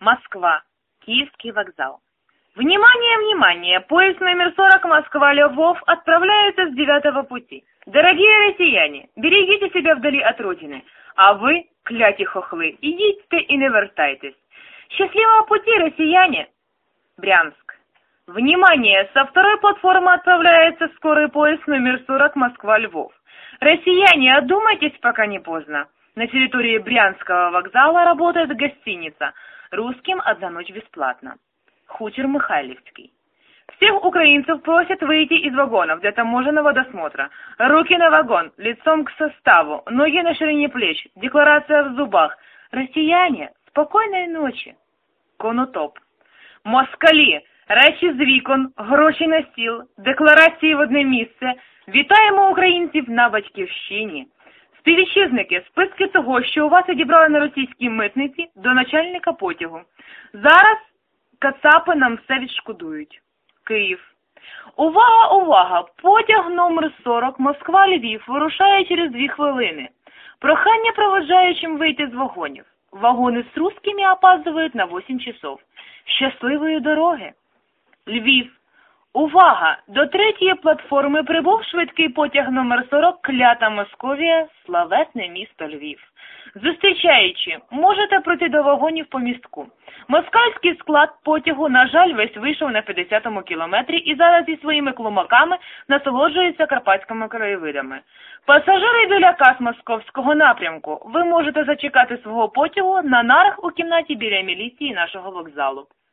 Москва. Киевский вокзал. Внимание, внимание! Поезд номер 40 Москва-Львов отправляется с 9-го пути. Дорогие россияне, берегите себя вдали от родины, а вы, кляті хохлы, идите и не вертайтесь. Счастливого пути, россияне! Брянск. Внимание! Со второй платформы отправляется скорый поезд номер 40 Москва-Львов. Россияне, одумайтесь, пока не поздно. На территории Брянского вокзала работает гостиница. Русским одна ночь бесплатно. Хутор Михайлівський. Всех украинцев просят выйти из вагонов для таможенного досмотра. Руки на вагон, лицом к составу, ноги на ширине плеч, декларация в зубах. Россияне, спокойной ночи. Конотоп. Москалі, речі з вікон, гроші на стіл, декларації в одне місце. Вітаємо українців на батьківщині. Співвітчизники, списки того, що у вас відібрали на російській митниці, до начальника потягу. Зараз кацапи нам все відшкодують. Київ. Увага, увага! Потяг номер 40 Москва-Львів вирушає через 2 хвилини. Прохання проводжаючим вийти з вагонів. Вагони з русскими опаздывают на 8 часов. Щасливої дороги! Львів. Увага! До 3-ї платформи прибув швидкий потяг номер 40 Клята Московія, славетне місто Львів. Зустрічаючи, можете пройти до вагонів по містку. Москальський склад потягу, на жаль, весь вийшов на 50-му кілометрі і зараз зі своїми клумаками насолоджується карпатськими краєвидами. Пасажири біля кас московського напрямку, ви можете зачекати свого потягу на нарах у кімнаті біля міліції нашого вокзалу.